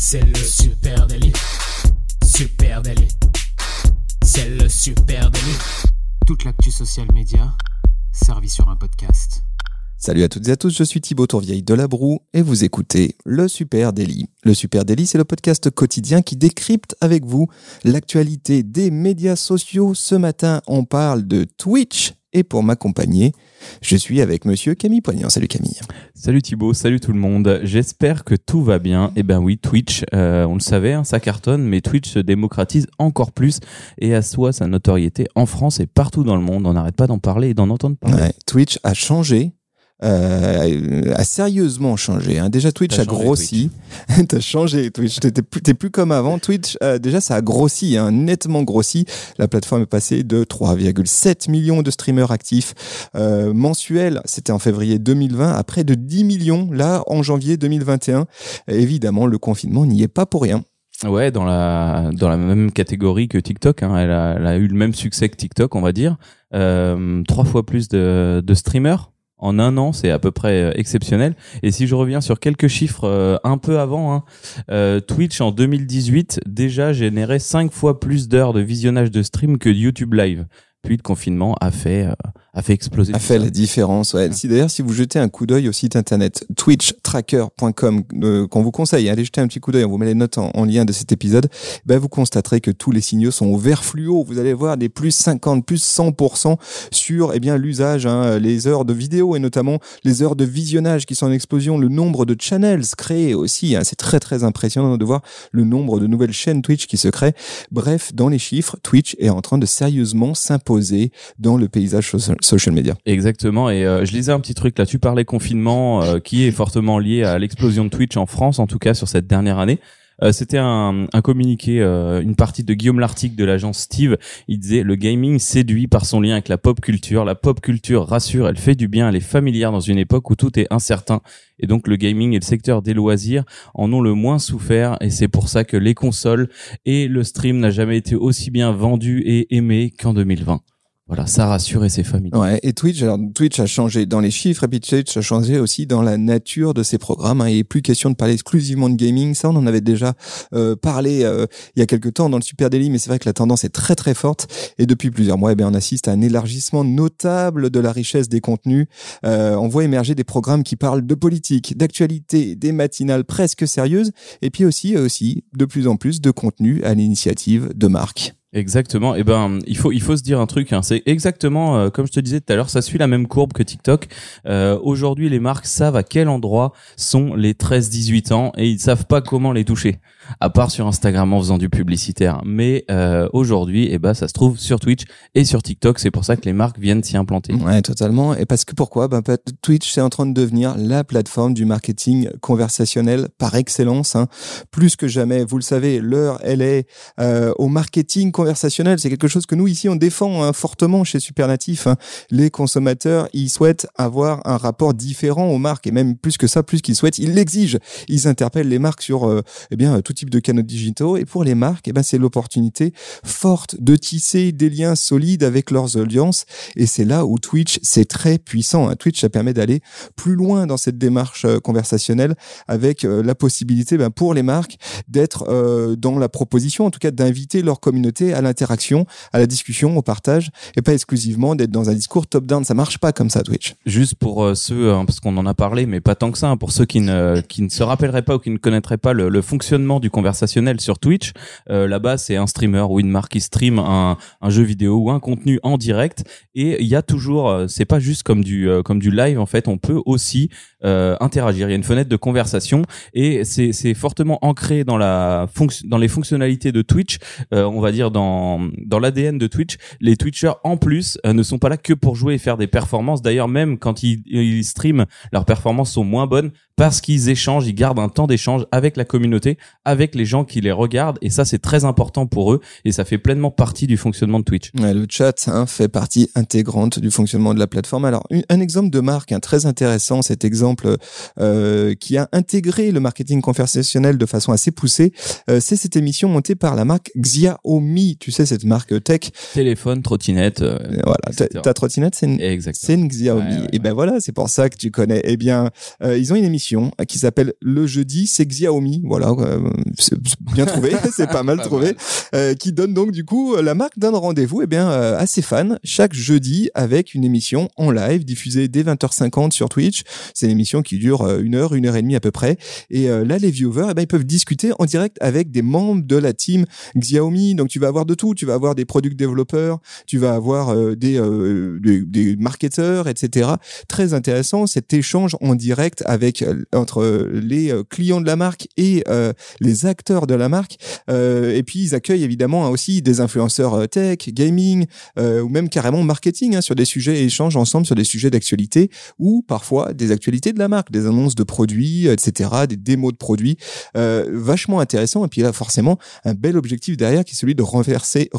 C'est le Super Daily. Super Daily. C'est le Super Daily. Toute l'actu social média servie sur un podcast. Salut à toutes et à tous, je suis Thibaut Tourvieille de La Broue et vous écoutez le Super Daily. Le Super Daily, c'est le podcast quotidien qui décrypte avec vous l'actualité des médias sociaux. Ce matin, on parle de Twitch et pour m'accompagner, je suis avec monsieur Camille Poignant. Salut Camille. Salut Thibaut, salut tout le monde. J'espère que tout va bien. Eh ben oui, Twitch, on le savait, ça cartonne, mais Twitch se démocratise encore plus et assoit sa notoriété en France et partout dans le monde. On n'arrête pas d'en parler et d'en entendre parler. Ouais, Twitch a changé. A sérieusement changé. Déjà, Twitch a grossi. T'as changé, Twitch. T'es plus comme avant. Twitch, déjà, ça a grossi, nettement grossi. La plateforme est passée de 3,7 millions de streamers actifs mensuels. C'était en février 2020, à près de 10 millions, là, en janvier 2021. Évidemment, le confinement n'y est pas pour rien. Ouais, dans la même catégorie que TikTok, elle a eu le même succès que TikTok, on va dire. 3 fois plus de streamers. En un an, c'est à peu près exceptionnel. Et si je reviens sur quelques chiffres un peu avant, Twitch en 2018 déjà générait 5 fois plus d'heures de visionnage de stream que YouTube Live. Puis le confinement a fait exploser. A fait la différence, ouais. Si vous jetez un coup d'œil au site internet twitchtracker.com, qu'on vous conseille, allez jeter un petit coup d'œil, on vous met les notes en lien de cet épisode, vous constaterez que tous les signaux sont au vert fluo. Vous allez voir des plus 50, plus 100% sur, l'usage, les heures de vidéo et notamment les heures de visionnage qui sont en explosion, le nombre de channels créés aussi, c'est très très impressionnant de voir le nombre de nouvelles chaînes Twitch qui se créent. Bref, dans les chiffres, Twitch est en train de sérieusement s'imposer dans le paysage social media. Exactement, et je lisais un petit truc là, tu parlais confinement qui est fortement lié à l'explosion de Twitch en France, en tout cas sur cette dernière année. C'était un communiqué, une partie de Guillaume Lartigue de l'agence Steve. Il disait: le gaming séduit par son lien avec la pop culture. La pop culture rassure, elle fait du bien, elle est familière dans une époque où tout est incertain. Et donc le gaming et le secteur des loisirs en ont le moins souffert, et c'est pour ça que les consoles et le stream n'a jamais été aussi bien vendu et aimé qu'en 2020. Voilà, ça rassure et c'est familier. Ouais, et Twitch a changé dans les chiffres, et puis Twitch a changé aussi dans la nature de ses programmes. Il n'est plus question de parler exclusivement de gaming. Ça, on en avait déjà parlé il y a quelques temps dans le Super Daily, mais c'est vrai que la tendance est très très forte. Et depuis plusieurs mois, on assiste à un élargissement notable de la richesse des contenus. On voit émerger des programmes qui parlent de politique, d'actualité, des matinales presque sérieuses, et puis aussi de plus en plus de contenus à l'initiative de marques. Exactement. Il faut se dire un truc, c'est exactement comme je te disais tout à l'heure, ça suit la même courbe que TikTok. Aujourd'hui, les marques savent à quel endroit sont les 13-18 ans et ils savent pas comment les toucher, à part sur Instagram en faisant du publicitaire. Mais aujourd'hui, ça se trouve sur Twitch et sur TikTok. C'est pour ça que les marques viennent s'y implanter. Ouais, totalement. Et parce que pourquoi ? Twitch, c'est en train de devenir la plateforme du marketing conversationnel par excellence. Plus que jamais, vous le savez, l'heure, elle est au marketing conversationnel. C'est quelque chose que nous, ici, on défend fortement chez Supernatif. Les consommateurs, ils souhaitent avoir un rapport différent aux marques. Et même plus que ça, plus qu'ils souhaitent, ils l'exigent. Ils interpellent les marques sur tout type de canaux digitaux. Et pour les marques, c'est l'opportunité forte de tisser des liens solides avec leurs audiences. Et c'est là où Twitch, c'est très puissant. Twitch, ça permet d'aller plus loin dans cette démarche conversationnelle avec la possibilité pour les marques d'être dans la proposition, en tout cas d'inviter leur communauté à l'interaction, à la discussion, au partage, et pas exclusivement d'être dans un discours top-down. Ça marche pas comme ça, Twitch. Juste pour ceux, parce qu'on en a parlé, mais pas tant que ça, pour ceux qui ne se rappelleraient pas ou qui ne connaîtraient pas le fonctionnement du conversationnel sur Twitch, là-bas, c'est un streamer ou une marque qui stream un jeu vidéo ou un contenu en direct, et il y a toujours, c'est pas juste comme du live, en fait, on peut aussi interagir. Il y a une fenêtre de conversation, et c'est fortement ancré dans les fonctionnalités de Twitch, on va dire dans l'ADN de Twitch. Les Twitchers en plus ne sont pas là que pour jouer et faire des performances. D'ailleurs, même quand ils streament, leurs performances sont moins bonnes parce qu'ils échangent, ils gardent un temps d'échange avec la communauté, avec les gens qui les regardent, et ça c'est très important pour eux et ça fait pleinement partie du fonctionnement de Twitch. Ouais, le chat fait partie intégrante du fonctionnement de la plateforme. Alors un exemple de marque très intéressant, cet exemple qui a intégré le marketing conversationnel de façon assez poussée, c'est cette émission montée par la marque Xiaomi, tu sais, cette marque tech. Téléphone, trottinette. Voilà, ta trottinette, c'est une Xiaomi. Ouais. Et voilà, c'est pour ça que tu connais. Ils ont une émission émission qui s'appelle Le Jeudi, c'est Xiaomi. Voilà, c'est bien trouvé, c'est pas mal trouvé. Qui donne donc du coup, la marque donne rendez-vous à ses fans chaque jeudi avec une émission en live diffusée dès 20h50 sur Twitch. C'est une émission qui dure 1 heure et demie à peu près. Et là, les viewers, ils peuvent discuter en direct avec des membres de la team Xiaomi. Donc, tu vas avoir de tout. Tu vas avoir des product développeurs, tu vas avoir des marketeurs, etc. Très intéressant, cet échange en direct entre les clients de la marque et les acteurs de la marque. Et puis, ils accueillent évidemment aussi des influenceurs tech, gaming, ou même carrément marketing, sur des sujets, et échangent ensemble sur des sujets d'actualité ou parfois des actualités de la marque, des annonces de produits, etc., des démos de produits. Vachement intéressant. Et puis là, forcément, un bel objectif derrière qui est celui de renforcer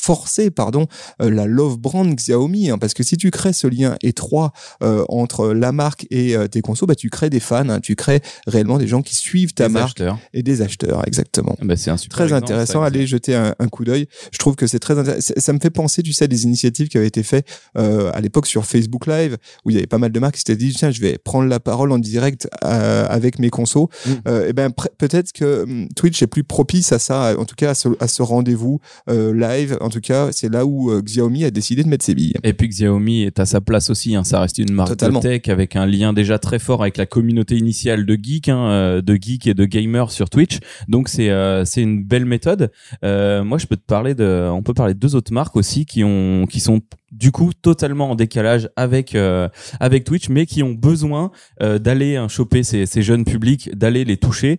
la love brand Xiaomi, parce que si tu crées ce lien étroit entre la marque et tes consos, tu crées des fans, tu crées réellement des gens qui suivent ta marque et des acheteurs, exactement. C'est un super très exemple, intéressant. ça, Allez jeter un coup d'œil. Je trouve que c'est très intéressant. Ça me fait penser, tu sais, à des initiatives qui avaient été faites à l'époque sur Facebook Live, où il y avait pas mal de marques qui s'étaient dit, tiens, je vais prendre la parole en direct avec mes consos. Peut-être que Twitch est plus propice à ça, en tout cas à ce rendez-vous live. En tout cas, c'est là où Xiaomi a décidé de mettre ses billes. Et puis Xiaomi est à sa place aussi, ça reste une marque Totalement. de tech avec un lien déjà très fort avec la communauté initiale de geeks, de geeks et de gamers sur Twitch. Donc c'est une belle méthode. Moi, on peut parler de 2 autres marques aussi qui sont du coup totalement en décalage avec Twitch, mais qui ont besoin d'aller choper ces jeunes publics, d'aller les toucher.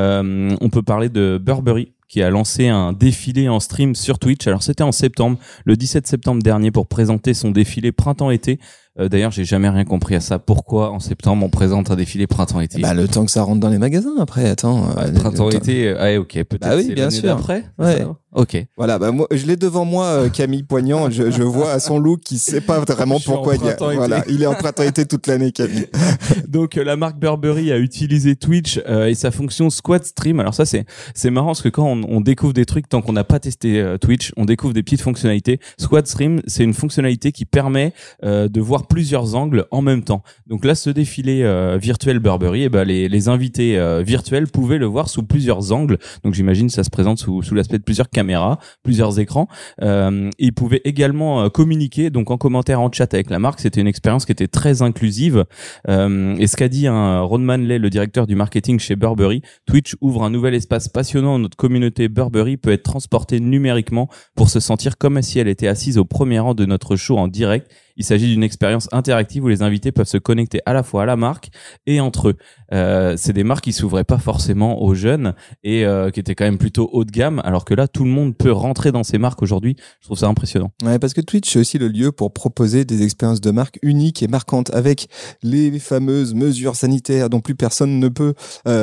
On peut parler de Burberry, qui a lancé un défilé en stream sur Twitch. Alors c'était en septembre, le 17 septembre dernier, pour présenter son défilé printemps-été. D'ailleurs, j'ai jamais rien compris à ça. Pourquoi en septembre on présente un défilé printemps-été ? Le temps que ça rentre dans les magasins après, attends. Printemps-été, ok, peut-être oui, c'est bien l'année sûr. d'après. Ouais. Ok. Voilà, moi, je l'ai devant moi, Camille Poignant. Je vois à son look qu'il sait pas vraiment pourquoi il est en printemps-été toute l'année, Camille. Donc la marque Burberry a utilisé Twitch et sa fonction Squad Stream. Alors ça c'est marrant parce que quand on découvre des trucs, tant qu'on n'a pas testé Twitch, on découvre des petites fonctionnalités. Squad Stream, c'est une fonctionnalité qui permet de voir plusieurs angles en même temps. Donc là, ce défilé virtuel Burberry, les invités virtuels pouvaient le voir sous plusieurs angles. Donc j'imagine ça se présente sous l'aspect de plusieurs caméras, plusieurs écrans. Ils pouvaient également communiquer donc en commentaire, en chat avec la marque. C'était une expérience qui était très inclusive. Et ce qu'a dit Ron Manley, le directeur du marketing chez Burberry, Twitch ouvre un nouvel espace passionnant. Notre communauté Burberry peut être transportée numériquement pour se sentir comme si elle était assise au premier rang de notre show en direct. Il s'agit d'une expérience interactive où les invités peuvent se connecter à la fois à la marque et entre eux. C'est des marques qui s'ouvraient pas forcément aux jeunes et qui étaient quand même plutôt haut de gamme, alors que là, tout le monde peut rentrer dans ces marques aujourd'hui. Je trouve ça impressionnant. Ouais, parce que Twitch, c'est aussi le lieu pour proposer des expériences de marque uniques et marquantes avec les fameuses mesures sanitaires dont plus personne ne peut.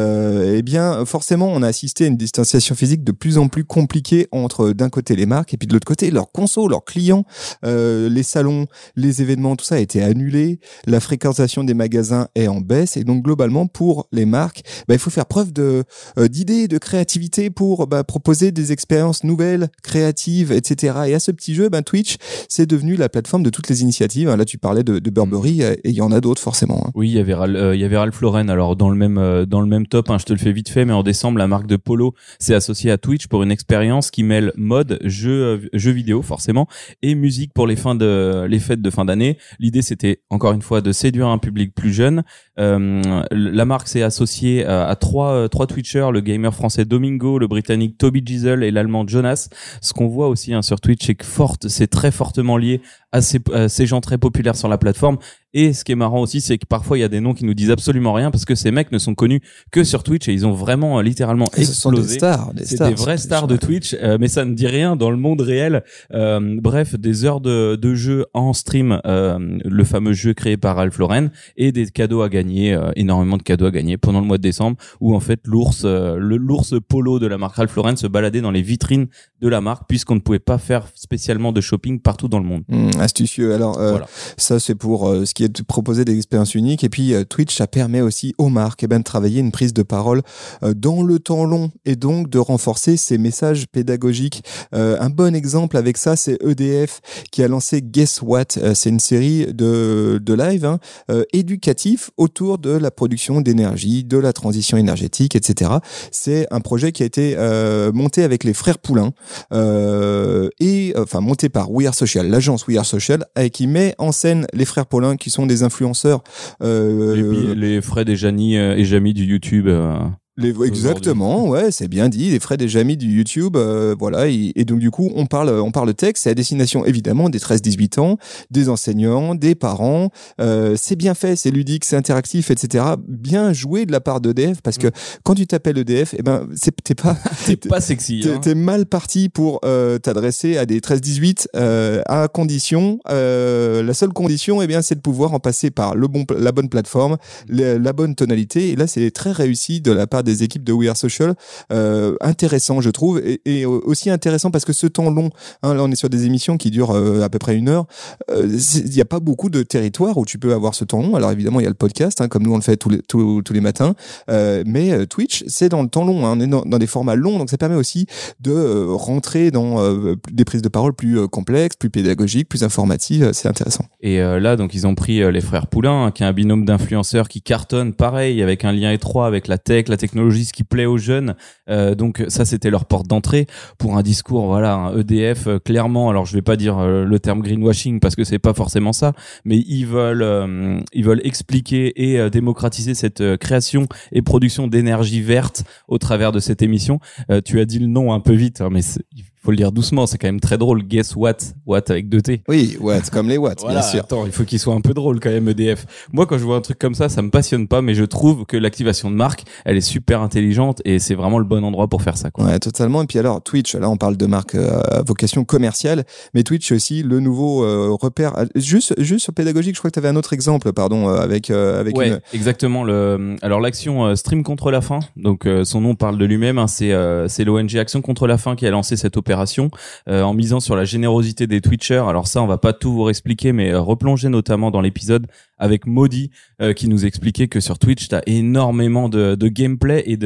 Forcément, on a assisté à une distanciation physique de plus en plus compliquée entre d'un côté les marques et puis de l'autre côté leurs consos, leurs clients, les salons, les événements, tout ça a été annulé. La fréquentation des magasins est en baisse et donc globalement pour les marques, il faut faire preuve d'idées, de créativité pour proposer des expériences nouvelles, créatives, etc. Et à ce petit jeu, Twitch, c'est devenu la plateforme de toutes les initiatives. Là, tu parlais de Burberry et il y en a d'autres forcément. Oui, il y avait Ralph Lauren. Alors dans le même top, je te le fais vite fait, mais en décembre, la marque de polo s'est associée à Twitch pour une expérience qui mêle mode, jeux vidéo forcément et musique pour les fêtes de fin d'année. L'idée, c'était encore une fois de séduire un public plus jeune. La marque s'est associée à trois Twitchers, le gamer français Domingo, le britannique Toby Gisel et l'allemand Jonas. Ce qu'on voit aussi sur Twitch, c'est que c'est très fortement lié à ces gens très populaires sur la plateforme. Et ce qui est marrant aussi, c'est que parfois il y a des noms qui nous disent absolument rien parce que ces mecs ne sont connus que sur Twitch et ils ont vraiment littéralement explosé. Ce sont des stars, c'est des vraies stars de Twitch, mais ça ne dit rien dans le monde réel. Bref, des heures de jeu en stream, le fameux jeu créé par Ralph Lauren et des cadeaux à gagner, énormément de cadeaux à gagner pendant le mois de décembre où en fait l'ours polo de la marque Ralph Lauren se baladait dans les vitrines de la marque puisqu'on ne pouvait pas faire spécialement de shopping partout dans le monde. Astucieux. Alors, Voilà. ça, c'est pour ce qui est de proposer des expériences uniques. Et puis, Twitch, ça permet aussi aux marques de travailler une prise de parole dans le temps long et donc de renforcer ces messages pédagogiques. Un bon exemple avec ça, c'est EDF qui a lancé Guess What. C'est une série de live éducatifs autour de la production d'énergie, de la transition énergétique, etc. C'est un projet qui a été monté avec les frères Poulain monté par We Are Social, l'agence We Are Social, qui met en scène les frères Poulain qui sont des influenceurs. Les Fred et Jamy du YouTube. Exactement, ouais, c'est bien dit, les Fred et Jamy du YouTube, voilà, et donc du coup, on parle texte, c'est à destination évidemment des 13-18 ans, des enseignants, des parents, c'est bien fait, c'est ludique, c'est interactif, etc. Bien joué de la part d'EDF, parce que quand tu t'appelles EDF, t'es pas sexy. T'es mal parti pour t'adresser à des 13-18, à condition, la seule condition, c'est de pouvoir en passer par la bonne plateforme, la bonne tonalité, et là, c'est très réussi de la part des équipes de We Are Social, intéressant je trouve, et aussi intéressant parce que ce temps long, là on est sur des émissions qui durent à peu près 1 heure, il n'y a pas beaucoup de territoires où tu peux avoir ce temps long. Alors évidemment il y a le podcast, comme nous on le fait tous les matins, mais Twitch c'est dans le temps long, on est dans des formats longs, donc ça permet aussi de rentrer dans des prises de parole plus complexes, plus pédagogiques, plus informatives, c'est intéressant. Et là donc ils ont pris les frères Poulain, qui est un binôme d'influenceurs qui cartonne pareil, avec un lien étroit avec la tech, la technologie, ce qui plaît aux jeunes, donc ça c'était leur porte d'entrée pour un discours, voilà, un EDF clairement, alors je vais pas dire le terme greenwashing parce que c'est pas forcément ça, mais ils veulent expliquer et démocratiser cette création et production d'énergie verte au travers de cette émission. Tu as dit le nom un peu vite, mais il faut le dire doucement, c'est quand même très drôle. Guess What, What avec 2 T. Oui, What comme les Watts, voilà, bien sûr. Attends, il faut qu'il soit un peu drôle quand même, EDF. Moi, quand je vois un truc comme ça me passionne pas, mais je trouve que l'activation de marque, elle est super intelligente et c'est vraiment le bon endroit pour faire ça, quoi. Ouais, totalement. Et puis alors, Twitch, là, on parle de marque à vocation commerciale, mais Twitch c'est aussi le nouveau repère. Juste sur pédagogique, je crois que tu avais un autre exemple, pardon, avec ouais, exactement. Alors l'action Stream contre la faim, donc son nom parle de lui-même, c'est l'ONG Action contre la faim qui a lancé cette opération en misant sur la générosité des Twitchers. Alors ça, on va pas tout vous expliquer, mais replonger notamment dans l'épisode avec Maudie qui nous expliquait que sur Twitch t'as énormément de gameplay et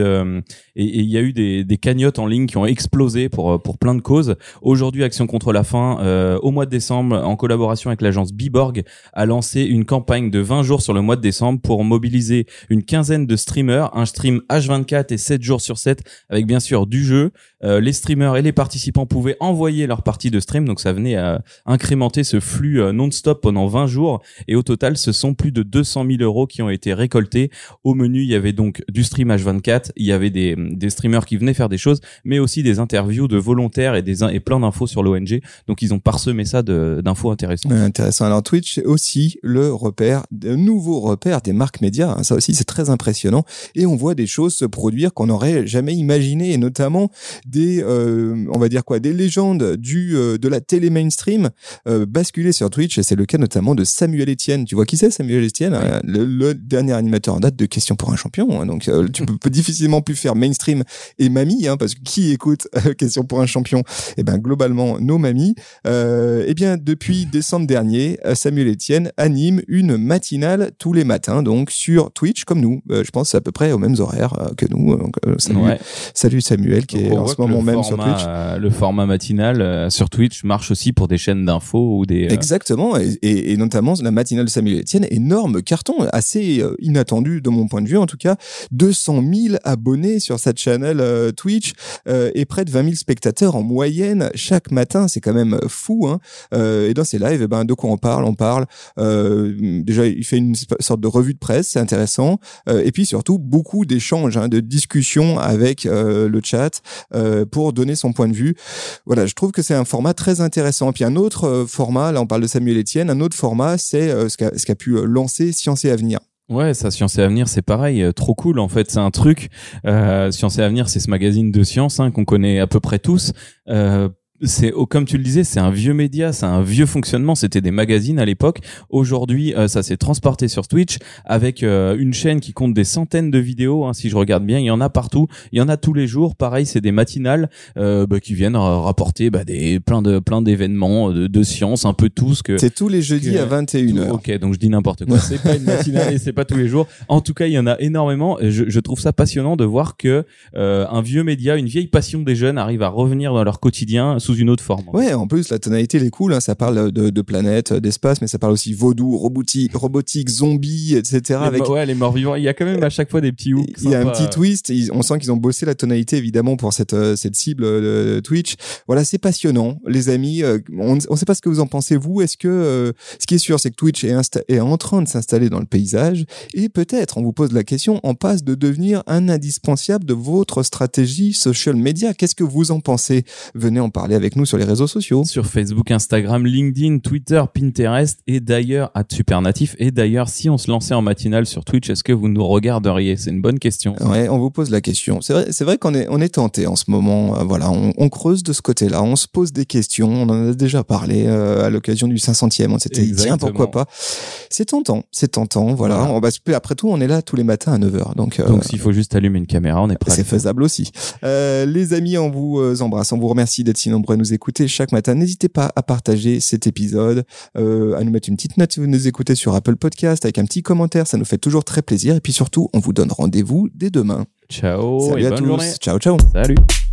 il y a eu des cagnottes en ligne qui ont explosé pour plein de causes. Aujourd'hui, Action contre la faim au mois de décembre, en collaboration avec l'agence Biborg, a lancé une campagne de 20 jours sur le mois de décembre pour mobiliser une quinzaine de streamers, un stream H24 et 7 jours sur 7 avec bien sûr du jeu. Les streamers et les participants pouvaient envoyer leur partie de stream, donc ça venait à incrémenter ce flux non-stop pendant 20 jours, et au total ce sont plus de 200 000 € qui ont été récoltés. Au menu, il y avait donc du stream H24, il y avait des streamers qui venaient faire des choses, mais aussi des interviews de volontaires et plein d'infos sur l'ONG, donc ils ont parsemé ça d'infos intéressantes. Intéressant. Alors Twitch, c'est aussi le nouveau repère des marques médias, ça aussi c'est très impressionnant, et on voit des choses se produire qu'on n'aurait jamais imaginé, et notamment des légendes de la télé mainstream basculer sur Twitch, et c'est le cas notamment de Samuel Etienne. Tu vois qui c'est, Samuel Etienne? Oui. Le dernier animateur en date de Questions pour un champion, donc tu peux difficilement plus faire mainstream et mamie, parce que qui écoute Questions pour un champion? Globalement nos mamies. Depuis décembre dernier, Samuel Etienne anime une matinale tous les matins, donc sur Twitch comme nous. Je pense à peu près aux mêmes horaires que nous. Salut Samuel, qui est en ce moment même sur Twitch. Le format matinal sur Twitch marche aussi pour des chaînes d'infos ou des... Exactement, et notamment la matinale de Samuel Etienne, énorme carton, assez inattendu de mon point de vue en tout cas, 200 000 abonnés sur cette channel Twitch et près de 20 000 spectateurs en moyenne chaque matin, c'est quand même fou, et dans ces lives, de quoi on parle déjà il fait une sorte de revue de presse, c'est intéressant, et puis surtout beaucoup d'échanges, de discussions avec le chat pour donner son point de vue. Voilà, je trouve que c'est un format très intéressant. Et puis un autre format, là on parle de Samuel Etienne, un autre format, c'est ce qu'a pu lancer Science et Avenir. Ouais, ça, Science et Avenir, c'est pareil, trop cool en fait, c'est un truc. Science et Avenir, c'est ce magazine de science qu'on connaît à peu près tous. comme tu le disais, c'est un vieux média, c'est un vieux fonctionnement. C'était des magazines à l'époque. Aujourd'hui, ça s'est transporté sur Twitch avec une chaîne qui compte des centaines de vidéos. Hein, si je regarde bien, il y en a partout. Il y en a tous les jours. Pareil, c'est des matinales qui viennent rapporter plein d'événements de science, un peu tout ce que. C'est tous les jeudis à 21h. Ok, donc je dis n'importe quoi. C'est pas une matinale et c'est pas tous les jours. En tout cas, il y en a énormément. Je trouve ça passionnant de voir que un vieux média, une vieille passion des jeunes arrive à revenir dans leur quotidien sous une autre forme. Ouais, en plus la tonalité elle est cool, hein. Ça parle de planètes, d'espace, mais ça parle aussi vaudou, robotique, zombies, etc. Les morts vivants. Il y a quand même à chaque fois des petits hooks. Il y a un petit twist. On sent qu'ils ont bossé la tonalité évidemment pour cette cible de Twitch. Voilà, c'est passionnant, les amis. On ne sait pas ce que vous en pensez vous. Est-ce que ce qui est sûr, c'est que Twitch est en train de s'installer dans le paysage et peut-être, on vous pose la question, en passe de devenir un indispensable de votre stratégie social media. Qu'est-ce que vous en pensez? Venez en parler avec nous sur les réseaux sociaux. Sur Facebook, Instagram, LinkedIn, Twitter, Pinterest et d'ailleurs @supernatif. Et d'ailleurs, si on se lançait en matinale sur Twitch, est-ce que vous nous regarderiez? C'est une bonne question. Ouais, on vous pose la question. C'est vrai qu'on est tenté en ce moment. Voilà, on creuse de ce côté-là, on se pose des questions. On en a déjà parlé à l'occasion du 500e. On s'était dit tiens, pourquoi pas. C'est tentant. Voilà. Après tout, on est là tous les matins à 9h. Donc s'il faut juste allumer une caméra, on est prêt. C'est faisable aussi. Les amis, on vous embrasse. On vous remercie d'être si nombreux à nous écouter chaque matin. N'hésitez pas à partager cet épisode, à nous mettre une petite note si vous nous écoutez sur Apple Podcast avec un petit commentaire. Ça nous fait toujours très plaisir. Et puis surtout, on vous donne rendez-vous dès demain. Ciao. Salut à tous. Journée. Ciao. Salut.